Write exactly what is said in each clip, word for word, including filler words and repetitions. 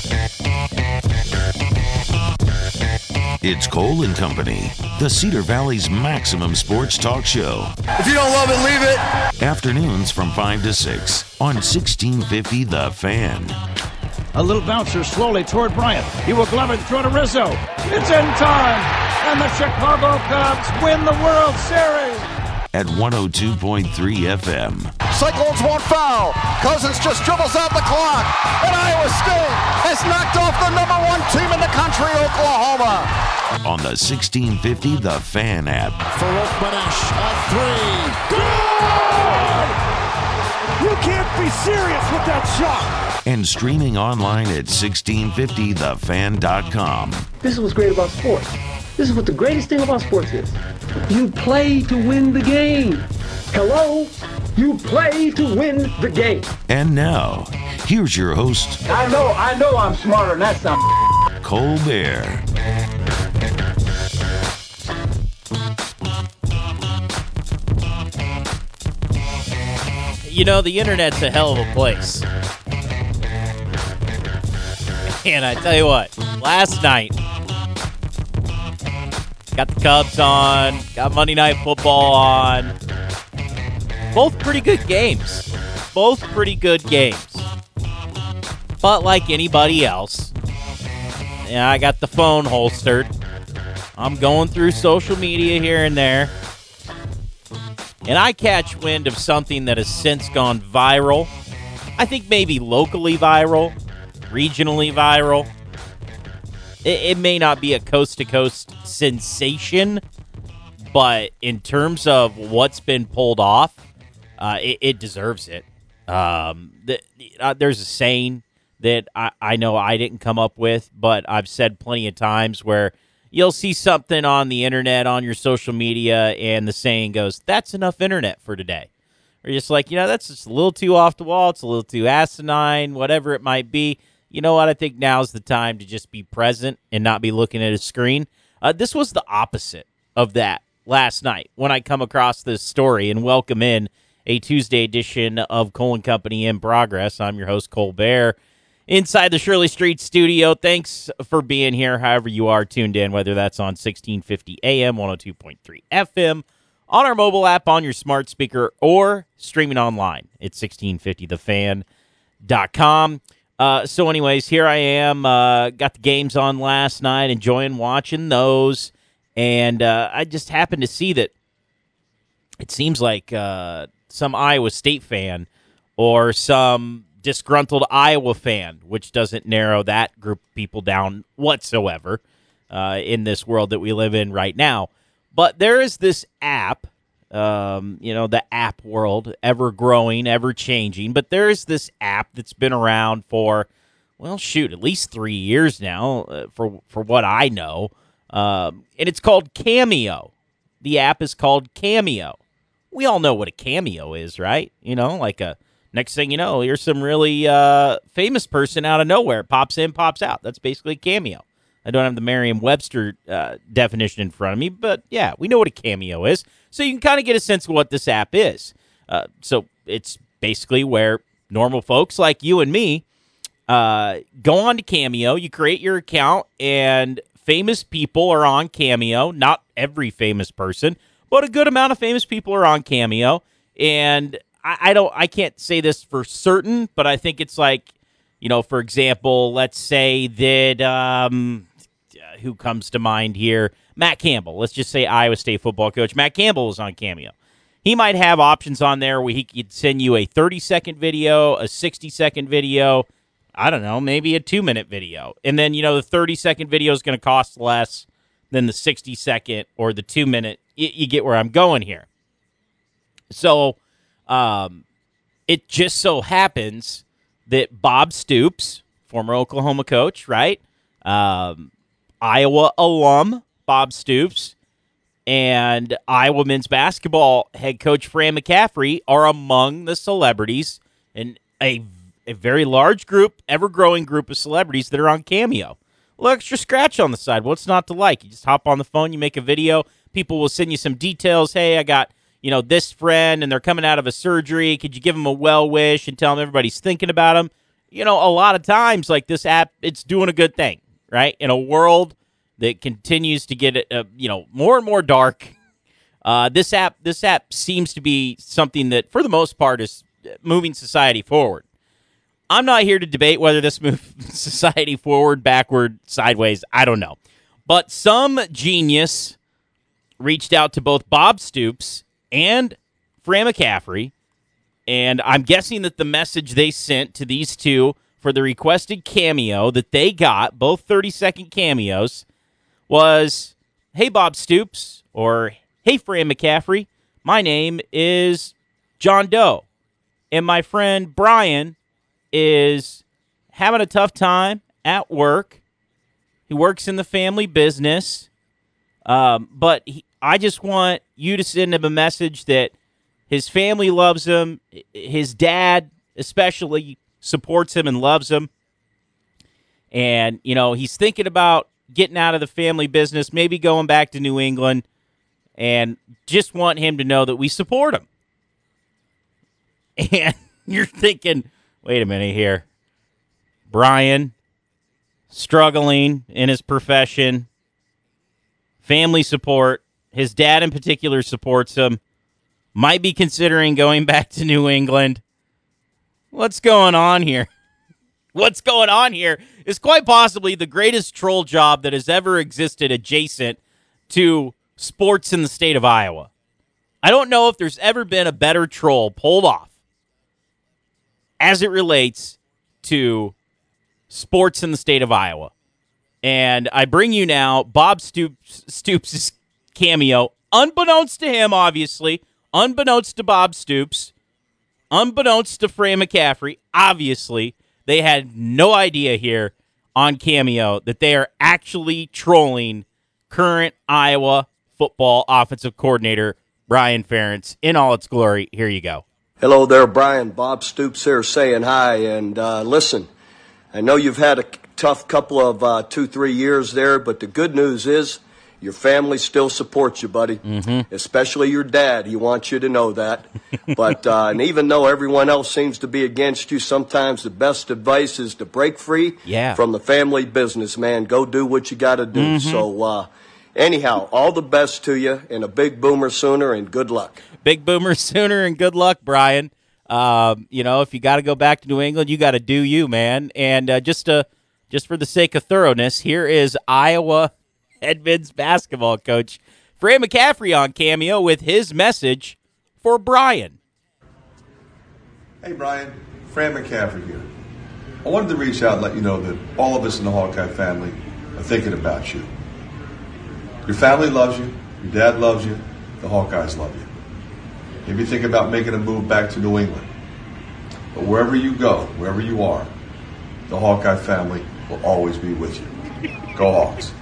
It's Cole and Company, the Cedar Valley's maximum sports talk show. If you don't love it, leave it. Afternoons from five to six on sixteen fifty The Fan. A little bouncer slowly toward Bryant. He will glove it, throw to Rizzo. It's in time, and the Chicago Cubs win the World Series. At one oh two point three F M. Cyclones won't foul. Cousins just dribbles out the clock. And Iowa State has knocked off the number one team in the country, Oklahoma. On the sixteen fifty The Fan app. Farouk Manesh on three. Good! You can't be serious with that shot. And streaming online at sixteen fifty the fan dot com. This is what's great about sports. This is what the greatest thing about sports is. You play to win the game. Hello? You play to win the game. And now, here's your host. I know, I know I'm smarter than that something. Cole Bear. You know, the internet's a hell of a place. And I tell you what, last night, got the Cubs on, got Monday Night Football on. Both pretty good games. Both pretty good games. But like anybody else, yeah, I got the phone holstered. I'm going through social media here and there. And I catch wind of something that has since gone viral. I think maybe locally viral, regionally viral. It, it may not be a coast-to-coast sensation, but in terms of what's been pulled off, uh, it, it deserves it. Um, the, uh, there's a saying that I, I know I didn't come up with, but I've said plenty of times where you'll see something on the internet, on your social media, and the saying goes, that's enough internet for today. Or you're just like, you know, that's just a little too off the wall, it's a little too asinine, whatever it might be. You know what? I think now's the time to just be present and not be looking at a screen. Uh, this was the opposite of that last night when I come across this story, and welcome in a Tuesday edition of Cole and Company in Progress. I'm your host, Cole Bear, inside the Shirley Street studio. Thanks for being here, however you are tuned in, whether that's on sixteen fifty A M, one oh two point three F M, on our mobile app, on your smart speaker, or streaming online at sixteen fifty the fan dot com. Uh, so anyways, here I am, uh, got the games on last night, enjoying watching those, and uh, I just happened to see that it seems like uh, some Iowa State fan or some disgruntled Iowa fan, which doesn't narrow that group of people down whatsoever uh, in this world that we live in right now. But there is this app, um, you know, the app world, ever growing, ever changing. But there is this app that's been around for, well, shoot, at least three years now, uh, for for what I know, um, and it's called Cameo. The app is called Cameo. We all know what a cameo is, right? You know, like a next thing you know, here's some really uh, famous person out of nowhere, pops in, pops out. That's basically a cameo. I don't have the Merriam-Webster uh, definition in front of me, but yeah, we know what a cameo is. So you can kind of get a sense of what this app is. Uh, so it's basically where normal folks like you and me uh, go on to Cameo, you create your account, and famous people are on Cameo. Not every famous person, but a good amount of famous people are on Cameo. And I, I don't, I can't say this for certain, but I think it's like, you know, for example, let's say that, um, who comes to mind here? Matt Campbell. Let's just say Iowa State football coach. Matt Campbell is on Cameo. He might have options on there where he could send you a thirty-second video, a sixty-second video, I don't know, maybe a two-minute video. And then, you know, the thirty-second video is going to cost less than the sixty-second or the two-minute. You, you get where I'm going here. So um, it just so happens that Bob Stoops, former Oklahoma coach, right? Um, Iowa alum Bob Stoops and Iowa men's basketball head coach Fran McCaffery are among the celebrities, and a, a very large group, ever-growing group of celebrities that are on Cameo. A little extra scratch on the side. What's not to like? You just hop on the phone, you make a video, people will send you some details. Hey, I got, you know, this friend, and they're coming out of a surgery. Could you give them a well wish and tell them everybody's thinking about them? you know, a lot of times, like this app, it's doing a good thing, right? In a world that continues to get, uh, you know, more and more dark, uh, this app, this app seems to be something that, for the most part, is moving society forward. I'm not here to debate whether this moves society forward, backward, sideways. I don't know. But some genius reached out to both Bob Stoops and Fran McCaffrey, and I'm guessing that the message they sent to these two for the requested cameo that they got, both thirty-second cameos, was, hey, Bob Stoops, or hey, Fran McCaffrey, my name is John Doe, and my friend Brian is having a tough time at work. He works in the family business, um, but he, I just want you to send him a message that his family loves him, his dad especially supports him and loves him, and, you know, he's thinking about getting out of the family business, maybe going back to New England, and just want him to know that we support him. And you're thinking, wait a minute here. Brian, struggling in his profession, family support, his dad in particular supports him, might be considering going back to New England. What's going on here? What's going on here is quite possibly the greatest troll job that has ever existed adjacent to sports in the state of Iowa. I don't know if there's ever been a better troll pulled off as it relates to sports in the state of Iowa. And I bring you now Bob Stoops, Stoops' cameo, unbeknownst to him, obviously, unbeknownst to Bob Stoops, unbeknownst to Fran McCaffrey, obviously, they had no idea here on Cameo that they are actually trolling current Iowa football offensive coordinator Brian Ferentz in all its glory. Here you go. Hello there, Brian. Bob Stoops here saying hi. And uh, listen, I know you've had a tough couple of uh, two, three years there, but the good news is your family still supports you, buddy, mm-hmm. especially your dad. He wants you to know that. But uh, and even though everyone else seems to be against you, sometimes the best advice is to break free yeah. from the family business, man. Go do what you got to do. Mm-hmm. So uh, anyhow, all the best to you, and a big boomer sooner, and good luck. Big boomer sooner, and good luck, Brian. Um, you know, if you got to go back to New England, you got to do you, man. And uh, just to, just for the sake of thoroughness, here is Iowa head men's basketball coach Fran McCaffrey on Cameo with his message for Brian. Hey, Brian. Fran McCaffrey here. I wanted to reach out and let you know that all of us in the Hawkeye family are thinking about you. Your family loves you. Your dad loves you. The Hawkeyes love you. Maybe think about making a move back to New England. But wherever you go, wherever you are, the Hawkeye family will always be with you. Go Hawks.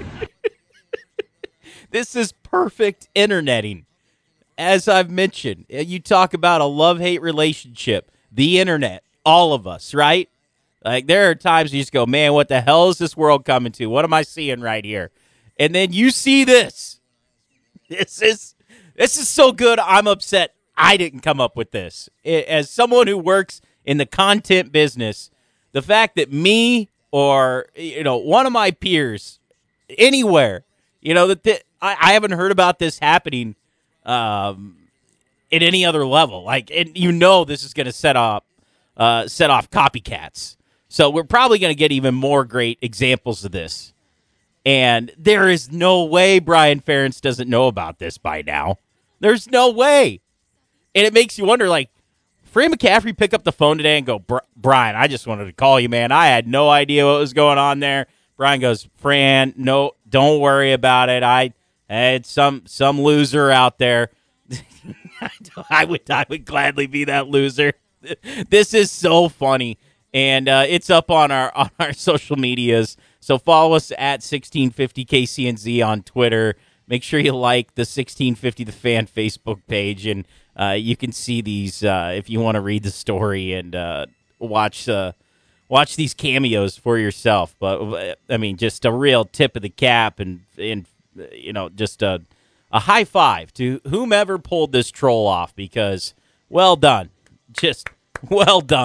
This is perfect interneting. As I've mentioned, you talk about a love-hate relationship, the internet, all of us, right? Like, there are times you just go, man, what the hell is this world coming to? What am I seeing right here? And then you see this. This is this is so good, I'm upset I didn't come up with this. As someone who works in the content business, the fact that me or, you know, one of my peers anywhere, you know, that th- I, I haven't heard about this happening um, at any other level. Like, and you know, this is going to set off uh, set off copycats. So we're probably going to get even more great examples of this. And there is no way Brian Ferentz doesn't know about this by now. There's no way. And it makes you wonder, like, Fran McCaffrey pick up the phone today and go, Brian, I just wanted to call you, man. I had no idea what was going on there. Brian goes, Fran, no, don't worry about it. I had some some loser out there. I would I would gladly be that loser. This is so funny, and uh, it's up on our on our social medias. So follow us at sixteen fifty K C N Z on Twitter. Make sure you like the sixteen fifty The Fan Facebook page, and uh, you can see these uh, if you want to read the story and uh, watch uh, watch these cameos for yourself. But I mean, just a real tip of the cap, and and you know, just a a high five to whomever pulled this troll off, because well done, just well done.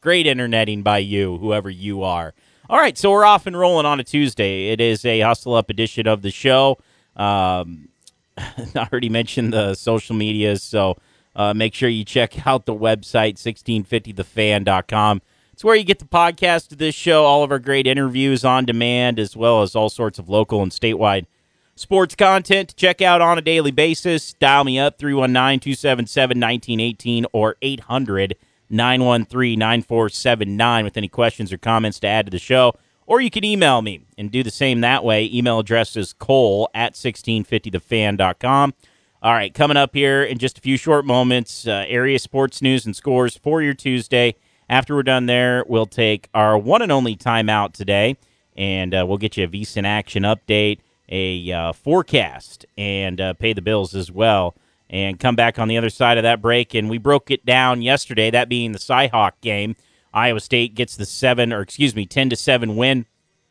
Great interneting by you, whoever you are. All right, so we're off and rolling on a Tuesday. It is a Hustle Up edition of the show. Um, I already mentioned the social medias, so uh, make sure you check out the website, sixteen fifty the fan dot com. It's where you get the podcast of this show, all of our great interviews on demand, as well as all sorts of local and statewide sports content to check out on a daily basis. Dial me up, three one nine, two seven seven, one nine one eight or eight hundred, nine one three, nine four seven nine with any questions or comments to add to the show. Or you can email me and do the same that way. Email address is cole at sixteen fifty the fan dot com. All right, coming up here in just a few short moments, uh, area sports news and scores for your Tuesday. After we're done there, we'll take our one and only timeout today, and uh, we'll get you a VSiN action update, a uh, forecast, and uh, pay the bills as well, and come back on the other side of that break. And we broke it down yesterday, that being the Cy-Hawk game. Iowa State gets the seven, or excuse me, ten to seven win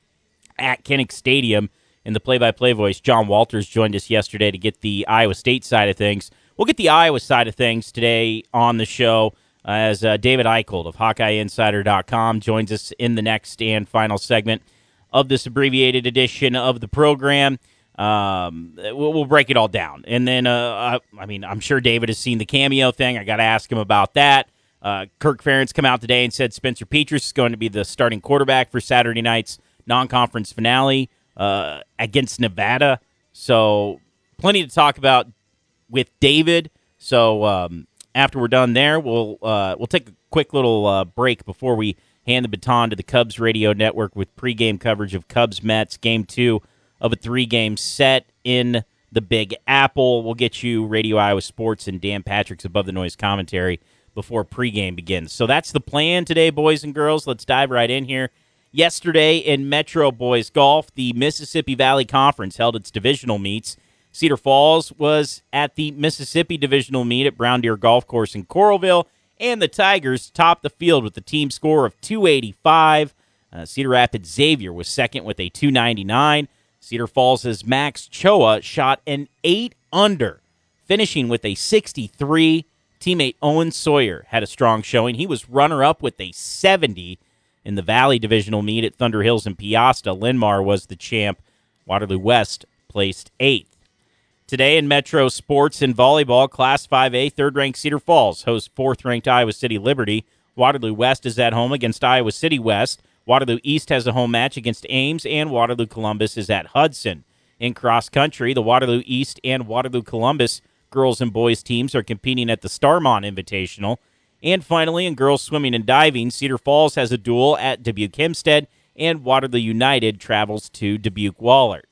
at Kinnick Stadium. In the play-by-play voice, John Walters joined us yesterday to get the Iowa State side of things. We'll get the Iowa side of things today on the show as uh, David Eicholt of Hawkeye Insider dot com joins us in the next and final segment of this abbreviated edition of the program. Um, we'll, we'll break it all down. And then, uh, I, I mean, I'm sure David has seen the cameo thing. I got to ask him about that. Uh, Kirk Ferentz come out today and said Spencer Petras is going to be the starting quarterback for Saturday night's non-conference finale uh, against Nevada. So plenty to talk about with David. So um, after we're done there, we'll uh, we'll take a quick little uh, break before we hand the baton to the Cubs radio network with pregame coverage of Cubs-Mets, game two of a three-game set in the Big Apple. We'll get you Radio Iowa Sports and Dan Patrick's Above the Noise commentary before pregame begins. So that's the plan today, boys and girls. Let's dive right in here. Yesterday in Metro Boys Golf, the Mississippi Valley Conference held its divisional meets. Cedar Falls was at the Mississippi Divisional meet at Brown Deer Golf Course in Coralville, and the Tigers topped the field with a team score of two eighty-five. Uh, Cedar Rapids Xavier was second with a two ninety-nine. Cedar Falls' Max Choa shot an eight under, finishing with a sixty-three. Teammate Owen Sawyer had a strong showing. He was runner-up with a seventy in the Valley Divisional meet at Thunder Hills and Piasta. Linmar was the champ. Waterloo West placed eighth. Today in Metro Sports and Volleyball, Class five A, third-ranked Cedar Falls hosts fourth-ranked Iowa City Liberty. Waterloo West is at home against Iowa City West. Waterloo East has a home match against Ames, and Waterloo Columbus is at Hudson. In cross-country, the Waterloo East and Waterloo Columbus girls and boys teams are competing at the Starmont Invitational. And finally, in girls swimming and diving, Cedar Falls has a duel at Dubuque Hempstead, and Waterloo United travels to Dubuque Wahlert.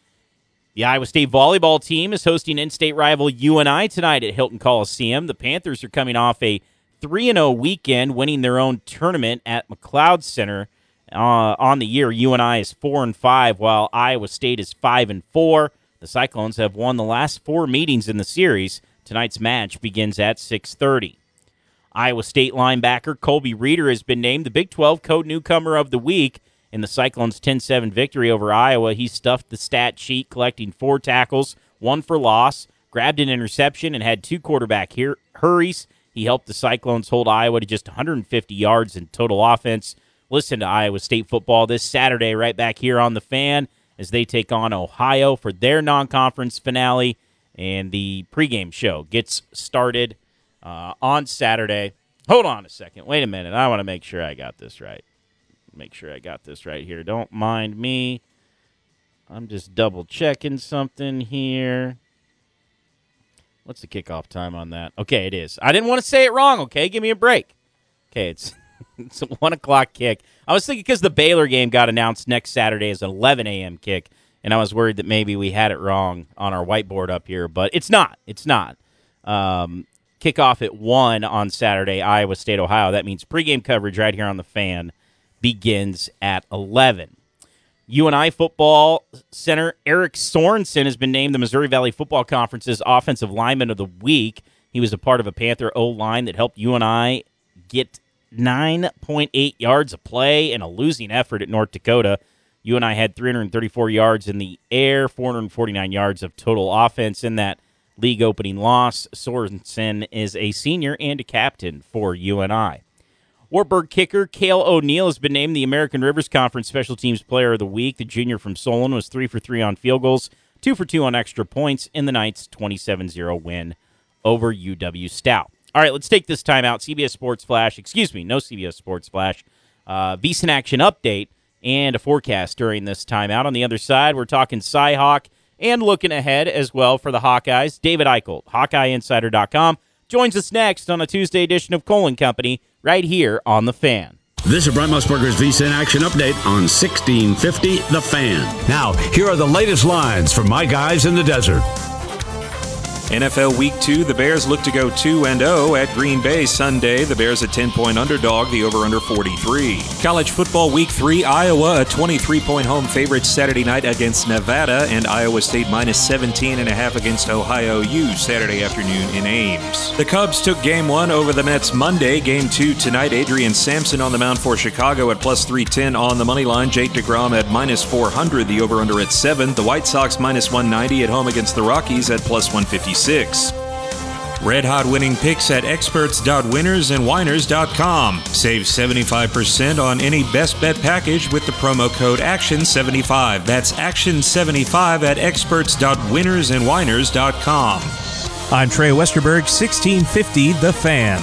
The Iowa State volleyball team is hosting in-state rival U N I tonight at Hilton Coliseum. The Panthers are coming off a three and oh weekend, winning their own tournament at McLeod Center. Uh, on the year, U N I is four and five, while Iowa State is five and four. The Cyclones have won the last four meetings in the series. Tonight's match begins at six thirty. Iowa State linebacker Colby Reeder has been named the Big twelve Code Newcomer of the Week. In the Cyclones' ten seven victory over Iowa, he stuffed the stat sheet, collecting four tackles, one for loss, grabbed an interception, and had two quarterback hur- hurries. He helped the Cyclones hold Iowa to just one hundred fifty yards in total offense. Listen to Iowa State football this Saturday right back here on The Fan as they take on Ohio for their non-conference finale. And the pregame show gets started uh, on Saturday. Hold on a second. Wait a minute. I want to make sure I got this right. Make sure I got this right here. Don't mind me. I'm just double-checking something here. What's the kickoff time on that? Okay, it is. I didn't want to say it wrong, okay? Give me a break. Okay, it's, it's a one o'clock kick. I was thinking because the Baylor game got announced next Saturday as an eleven a.m. kick, and I was worried that maybe we had it wrong on our whiteboard up here, but it's not. It's not. Um, kickoff at one on Saturday, Iowa State, Ohio. That means pregame coverage right here on The Fan begins at eleven. U N I football center Eric Sorensen has been named the Missouri Valley Football Conference's Offensive Lineman of the Week. He was a part of a Panther O-line that helped U N I get nine point eight yards a play in a losing effort at North Dakota. U N I had three hundred thirty-four yards in the air, four hundred forty-nine yards of total offense in that league opening loss. Sorensen is a senior and a captain for U N I. Wartburg kicker Cale O'Neill has been named the American Rivers Conference Special Teams Player of the Week. The junior from Solon was three for three on field goals, two for two on extra points in the Knights' twenty-seven zero win over U W Stout. All right, let's take this time out. C B S Sports Flash, excuse me, no C B S Sports Flash. Uh, VSiN Action update and a forecast during this timeout. On the other side, we're talking Cy-Hawk and looking ahead as well for the Hawkeyes. David Eichel, Hawkeye Insider dot com, joins us next on a Tuesday edition of Cole and Company right here on The Fan. This is Brent Musburger's VSiN Action Update on sixteen fifty The Fan. Now, here are the latest lines from my guys in the desert. N F L Week two, the Bears look to go two and oh at Green Bay Sunday. The Bears a ten-point underdog, the over-under forty-three. College Football Week three, Iowa a twenty-three point home favorite Saturday night against Nevada, and Iowa State minus seventeen and a half against Ohio U Saturday afternoon in Ames. The Cubs took Game one over the Mets Monday. Game two tonight, Adrian Sampson on the mound for Chicago at plus three ten on the money line. Jake DeGrom at minus four hundred, the over-under at seven. The White Sox minus one ninety at home against the Rockies at plus one fifty-six. Red Hot winning picks at experts dot winners and winers dot com. Save seventy-five percent on any best bet package with the promo code action seventy-five. That's action seventy-five at experts dot winners and winers dot com. I'm Trey Westerberg, sixteen fifty The Fan.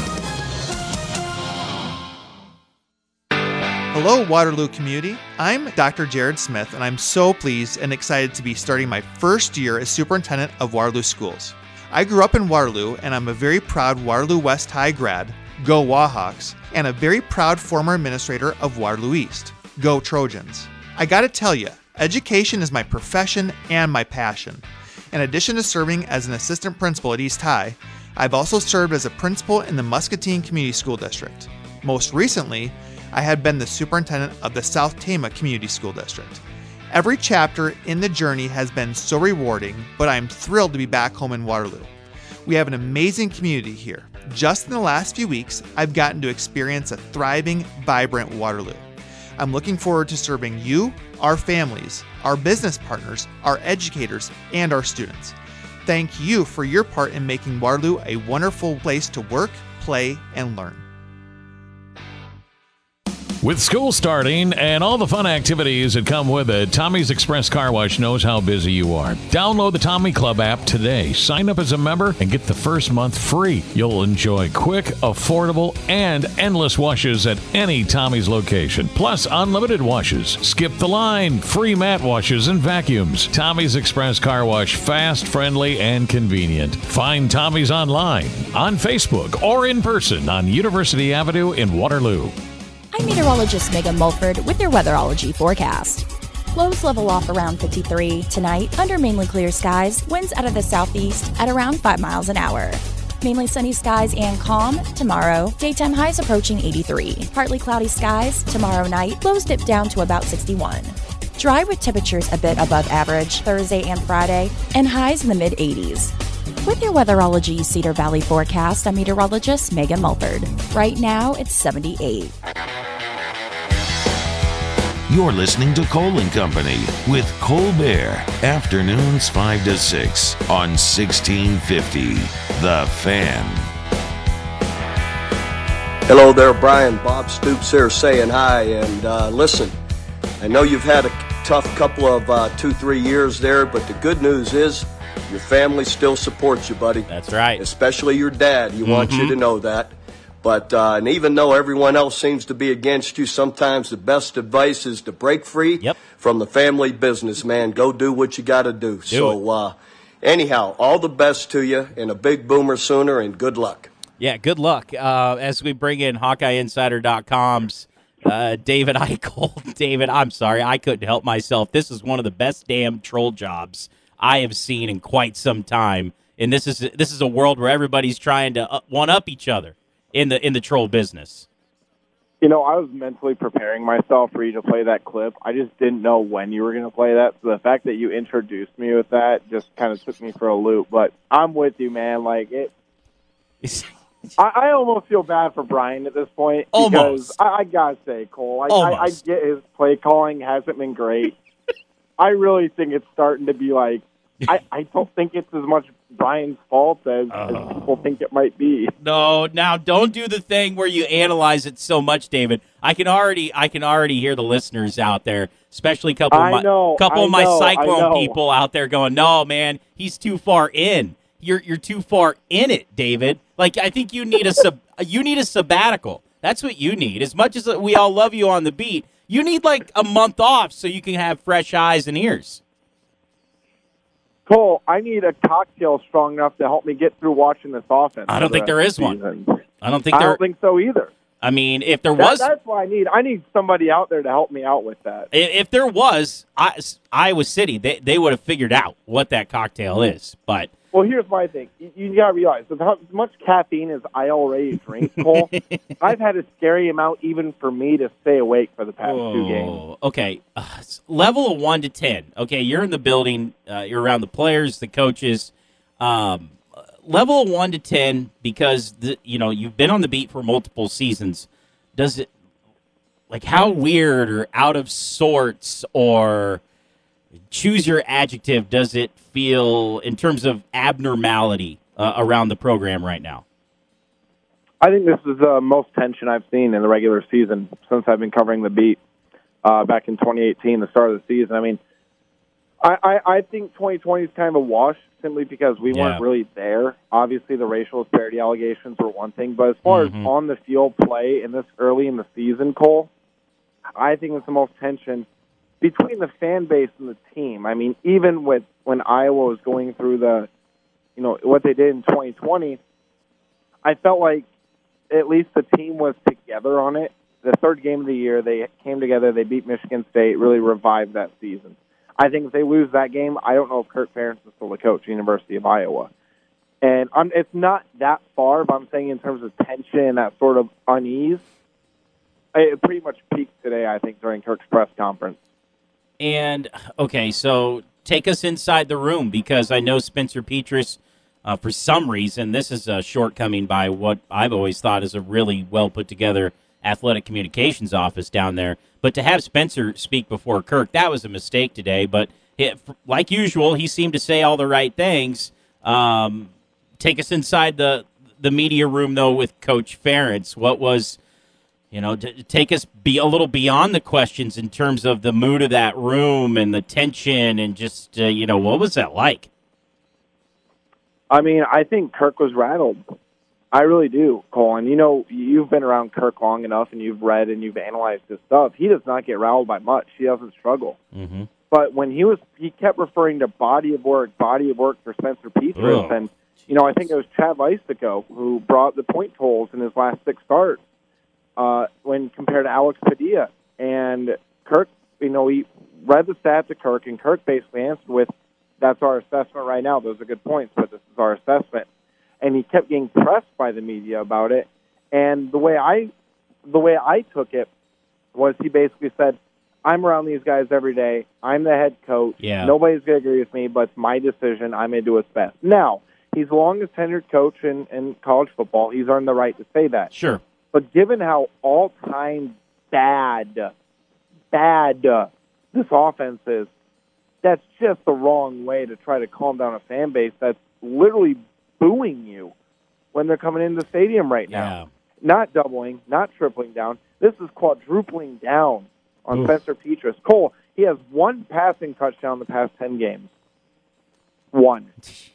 Hello, Waterloo community. I'm Doctor Jared Smith, and I'm so pleased and excited to be starting my first year as superintendent of Waterloo Schools. I grew up in Waterloo, and I'm a very proud Waterloo West High grad, go Wahawks, and a very proud former administrator of Waterloo East, go Trojans. I gotta tell you, education is my profession and my passion. In addition to serving as an assistant principal at East High, I've also served as a principal in the Muscatine Community School District. Most recently, I had been the superintendent of the South Tama Community School District. Every chapter in the journey has been so rewarding, but I'm thrilled to be back home in Waterloo. We have an amazing community here. Just in the last few weeks, I've gotten to experience a thriving, vibrant Waterloo. I'm looking forward to serving you, our families, our business partners, our educators, and our students. Thank you for your part in making Waterloo a wonderful place to work, play, and learn. With school starting and all the fun activities that come with it, Tommy's Express Car Wash knows how busy you are. Download the Tommy Club app today. Sign up as a member and get the first month free. You'll enjoy quick, affordable, and endless washes at any Tommy's location. Plus, unlimited washes. Skip the line. Free mat washes and vacuums. Tommy's Express Car Wash. Fast, friendly, and convenient. Find Tommy's online, on Facebook, or in person on University Avenue in Waterloo. I'm meteorologist Megan Mulford with your weatherology forecast. Lows level off around fifty-three. Tonight, under mainly clear skies, winds out of the southeast at around five miles an hour. Mainly sunny skies and calm. Tomorrow, daytime highs approaching eighty-three. Partly cloudy skies. Tomorrow night, lows dip down to about sixty-one. Dry with temperatures a bit above average Thursday and Friday, and highs in the mid eighties. With your weatherology Cedar Valley forecast, I'm meteorologist Megan Mulford. Right now, it's seventy-eight. You're listening to Cole and Company with Cole Bear, afternoons five to six on sixteen fifty The Fan. Hello there, Brian. Bob Stoops here saying hi. And uh, listen, I know you've had a tough couple of uh, two, three years there, but the good news is your family still supports you, buddy. That's right. Especially your dad. He Mm-hmm. wants you to know that. But uh, and even though everyone else seems to be against you, sometimes the best advice is to break free yep. from the family business, man. Go do what you got to do. do so uh, anyhow, all the best to you, and a big boomer sooner, and good luck. Yeah, good luck. Uh, as we bring in Hawkeye Insider dot com's uh, David Eichel. David, I'm sorry, I couldn't help myself. This is one of the best damn troll jobs I have seen in quite some time, and this is this is a world where everybody's trying to uh, one up each other in the in the troll business. You know, I was mentally preparing myself for you to play that clip. I just didn't know when you were going to play that. So the fact that you introduced me with that just kind of took me for a loop. But I'm with you, man. Like it, I, I almost feel bad for Brian at this point because almost. I, I gotta say, Cole, I, I, I get his play calling hasn't been great. I really think it's starting to be like I, I don't think it's as much Brian's fault as, uh, as people think it might be. No, now don't do the thing where you analyze it so much, David. I can already I can already hear the listeners out there, especially a couple of my, know, couple I of my know, Cyclone people out there going, "No, man, he's too far in. You're you're too far in it, David." Like I think you need a sub, you need a sabbatical. That's what you need. As much as we all love you on the beat, you need like a month off so you can have fresh eyes and ears. Cole, I need a cocktail strong enough to help me get through watching this offense. I don't think there is one. I don't think I there. don't think so either. I mean, if there That, was, that's why I need. I need somebody out there to help me out with that. if, if there was, I, Iowa City, they they would have figured out what that cocktail is. But Well, here's my thing. You, you got to realize, with how as much caffeine as I already drink, Cole, I've had a scary amount even for me to stay awake for the past Whoa. two games. Okay, uh, level of one to ten. Okay, you're in the building. Uh, you're around the players, the coaches. Um, level of one to ten, because the, you know you've been on the beat for multiple seasons. Does it like how weird or out of sorts or choose your adjective does it feel in terms of abnormality uh, around the program right now? I think this is the most tension I've seen in the regular season since I've been covering the beat uh, back in twenty eighteen, the start of the season. I mean, I, I, I think twenty twenty is kind of a wash simply because we Yeah. weren't really there. Obviously, the racial disparity allegations were one thing, but as far Mhm. as on-the-field play in this early in the season, Cole, I think it's the most tension between the fan base and the team. I mean, even with when Iowa was going through the, you know, what they did in twenty twenty, I felt like at least the team was together on it. The third game of the year, they came together, they beat Michigan State, really revived that season. I think if they lose that game, I don't know if Kirk Ferentz is still the coach at the University of Iowa. And I'm, it's not that far, but I'm saying in terms of tension and that sort of unease, it pretty much peaked today, I think, during Kirk's press conference. And, okay, so take us inside the room, because I know Spencer Petras, uh, for some reason, this is a shortcoming by what I've always thought is a really well-put-together athletic communications office down there. But to have Spencer speak before Kirk, that was a mistake today. But it, like usual, he seemed to say all the right things. Um, take us inside the, the media room, though, with Coach Ferentz. What was... You know, to take us be a little beyond the questions in terms of the mood of that room and the tension and just, uh, you know, what was that like? I mean, I think Kirk was rattled. I really do, Colin. You know, you've been around Kirk long enough and you've read and you've analyzed his stuff. He does not get rattled by much. He doesn't struggle. Mm-hmm. But when he was, he kept referring to body of work, body of work for Spencer Petras. Ugh. And, you know, I think it was Chad Leistikow who brought the point totals in his last six starts. Uh, when compared to Alex Padilla. And Kirk, you know, he read the stats to Kirk, and Kirk basically answered with, that's our assessment right now. Those are good points, but this is our assessment. And he kept getting pressed by the media about it. And the way I, the way I took it was he basically said, I'm around these guys every day. I'm the head coach. Yeah. Nobody's going to agree with me, but it's my decision. I'm going to do what's best. Now, he's the longest tenured coach in, in college football. He's earned the right to say that. Sure. But given how all-time bad, bad uh, this offense is, that's just the wrong way to try to calm down a fan base that's literally booing you when they're coming into the stadium right now. Yeah. Not doubling, not tripling down. This is quadrupling down on Oof. Spencer Petras. Cole, he has one passing touchdown in the past ten games. One.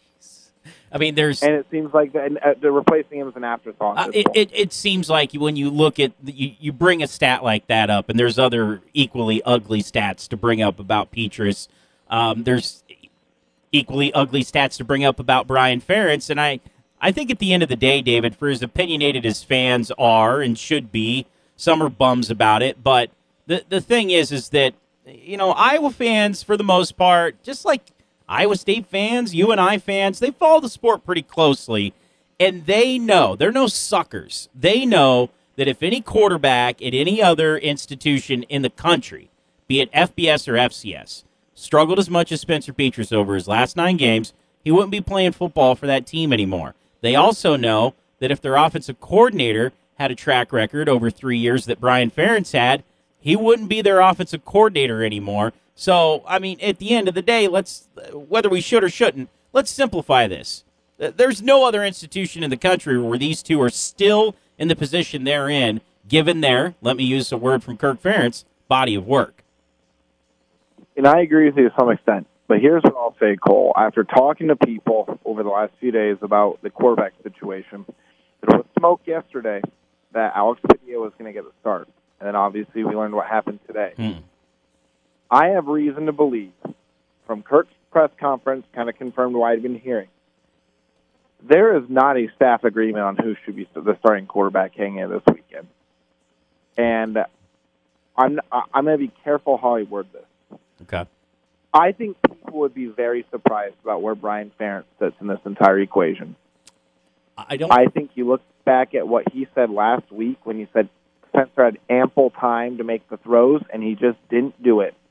I mean, there's... And it seems like the, uh, they're replacing him as an afterthought. Uh, it, it it seems like when you look at the, you, you bring a stat like that up, and there's other equally ugly stats to bring up about Petras. Um, there's equally ugly stats to bring up about Brian Ferentz, and I I think at the end of the day, David, for as opinionated as fans are and should be, some are bums about it. But the the thing is, is that you know Iowa fans, for the most part, just like Iowa State fans, U N I fans, they follow the sport pretty closely, and they know, they're no suckers. They know that if any quarterback at any other institution in the country, be it F B S or F C S, struggled as much as Spencer Petras over his last nine games, he wouldn't be playing football for that team anymore. They also know that if their offensive coordinator had a track record over three years that Brian Ferentz had, he wouldn't be their offensive coordinator anymore. So, I mean, at the end of the day, let's whether we should or shouldn't, let's simplify this. There's no other institution in the country where these two are still in the position they're in, given their, let me use a word from Kirk Ferentz, body of work. And I agree with you to some extent. But here's what I'll say, Cole. After talking to people over the last few days about the quarterback situation, there was smoke yesterday that Alex Padilla was going to get the start. And then obviously we learned what happened today. Hmm. I have reason to believe, from Kirk's press conference, kind of confirmed what I'd been hearing, there is not a staff agreement on who should be the starting quarterback hanging in this weekend. And I'm I'm going to be careful how I word this. Okay. I think people would be very surprised about where Brian Ferentz sits in this entire equation. I don't. I think you look back at what he said last week when he said Spencer had ample time to make the throws, and he just didn't do it.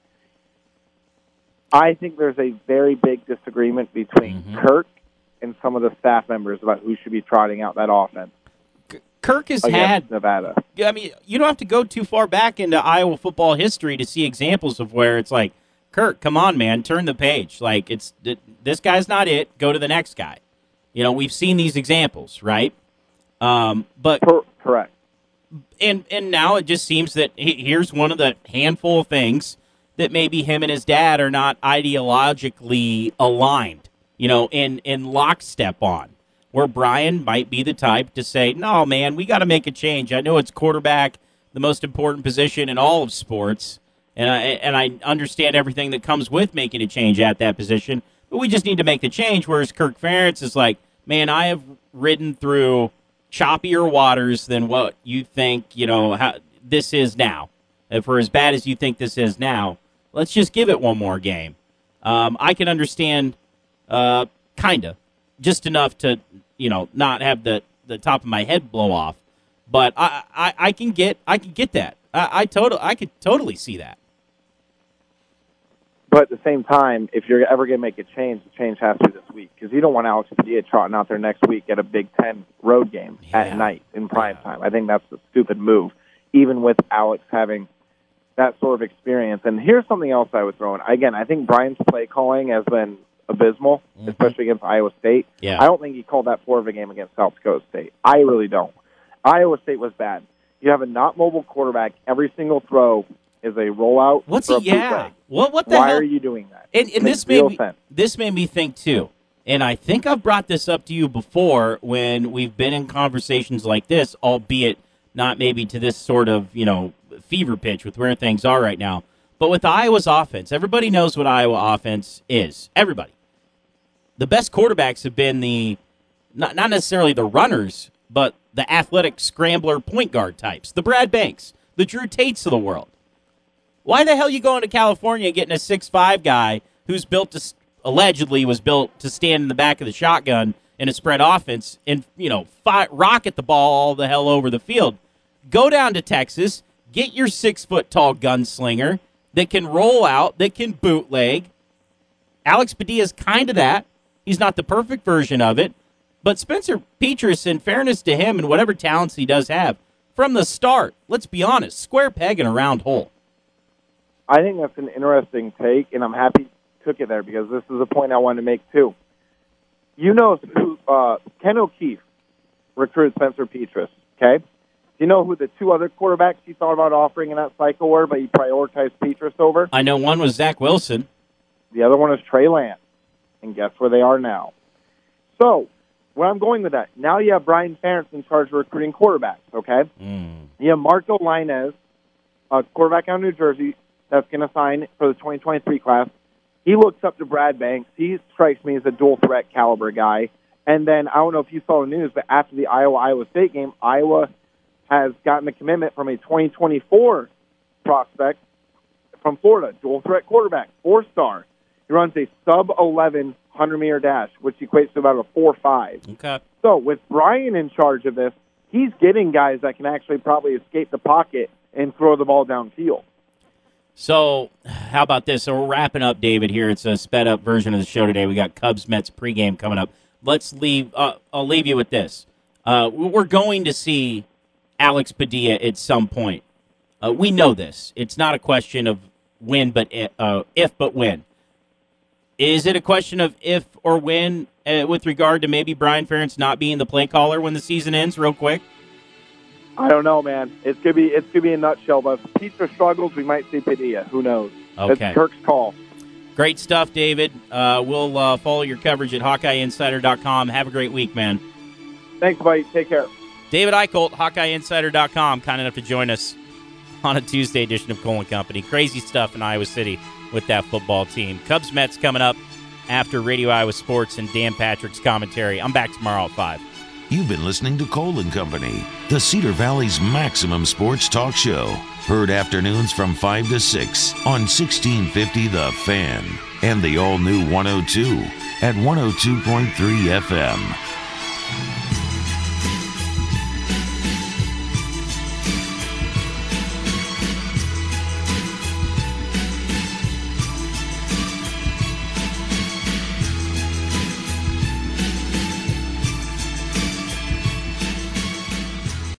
I think there's a very big disagreement between mm-hmm. Kirk and some of the staff members about who should be trotting out that offense. Kirk has had Nevada. I mean, you don't have to go too far back into Iowa football history to see examples of where it's like, Kirk, come on, man, turn the page. Like, it's this guy's not it. Go to the next guy. You know, we've seen these examples, right? Um, but correct. And and now it just seems that he, here's one of the handful of things that maybe him and his dad are not ideologically aligned, you know, in, in lockstep on, where Brian might be the type to say, no, man, we got to make a change. I know it's quarterback, the most important position in all of sports, and I, and I understand everything that comes with making a change at that position, but we just need to make the change, whereas Kirk Ferentz is like, man, I have ridden through choppier waters than what you think, you know, how this is now. And for as bad as you think this is now, let's just give it one more game. Um, I can understand, uh, kind of, just enough to, you know, not have the, the top of my head blow off. But I, I, I can get I can get that. I, I total I could totally see that. But at the same time, if you're ever going to make a change, the change has to be this week, because you don't want Alex Padilla trotting out there next week at a Big Ten road game yeah. at night in prime yeah. time. I think that's a stupid move, even with Alex having that sort of experience. And here's something else I would throw in. Again, I think Brian's play calling has been abysmal, mm-hmm. especially against Iowa State. Yeah. I don't think he called that Florida game against South Dakota State. I really don't. Iowa State was bad. You have a not mobile quarterback. Every single throw is a rollout. What's he? Yeah. What? What the Why hell? are you doing that? And, and this made me, this made me think too. And I think I've brought this up to you before when we've been in conversations like this, albeit not maybe to this sort of, you know, fever pitch with where things are right now. But with Iowa's offense, everybody knows what Iowa offense is. Everybody. The best quarterbacks have been the not not necessarily the runners, but the athletic scrambler point guard types, the Brad Banks, the Drew Tates of the world. Why the hell are you going to California and getting a six five guy who's built to, allegedly was built to stand in the back of the shotgun in a spread offense and, you know, fi- rocket the ball all the hell over the field? Go down to Texas, get your six-foot-tall gunslinger that can roll out, that can bootleg. Alex Padilla is kind of that. He's not the perfect version of it. But Spencer Petras, in fairness to him and whatever talents he does have, from the start, let's be honest, square peg in a round hole. I think that's an interesting take, and I'm happy you took it there because this is a point I wanted to make too. You know, uh, Ken O'Keefe recruited Spencer Petras, okay? Do you know who the two other quarterbacks he thought about offering in that cycle were, but he prioritized Petras over? I know one was Zach Wilson. The other one is Trey Lance, and guess where they are now? So, where I'm going with that, now you have Brian Ferentz in charge of recruiting quarterbacks, okay? Mm. You have Marco Lainez, a quarterback out of New Jersey, that's going to sign for the twenty twenty-three class. He looks up to Brad Banks. He strikes me as a dual-threat caliber guy. And then, I don't know if you saw the news, but after the Iowa-Iowa State game, Iowa has gotten a commitment from a twenty twenty-four prospect from Florida, dual-threat quarterback, four-star. He runs a sub eleven hundred-meter dash, which equates to about a four five. Okay. So with Brian in charge of this, he's getting guys that can actually probably escape the pocket and throw the ball downfield. So how about this? So we're wrapping up, David, here. It's a sped-up version of the show today. We got Cubs-Mets pregame coming up. Let's leave. Uh, I'll leave you with this. Uh, we're going to see Alex Padilla at some point. Uh, we know this. It's not a question of when, but uh, if, but when. Is it a question of if or when uh, with regard to maybe Brian Ferentz not being the play caller when the season ends, real quick? I don't know, man. It's gonna be it's gonna be a nutshell. But if Pizza struggles, we might see Padilla. Who knows? Okay. That's Kirk's call. Great stuff, David. Uh, we'll uh, follow your coverage at Hawkeye Insider dot com. Have a great week, man. Thanks, buddy. Take care. David Eicholt, Hawkeye Insider dot com, kind enough to join us on a Tuesday edition of Cole and Company. Crazy stuff in Iowa City with that football team. Cubs Mets coming up after Radio Iowa Sports and Dan Patrick's commentary. I'm back tomorrow at five. You've been listening to Cole and Company, the Cedar Valley's maximum sports talk show. Heard afternoons from five to six on sixteen fifty The Fan and the all-new one oh two at one oh two point three F M.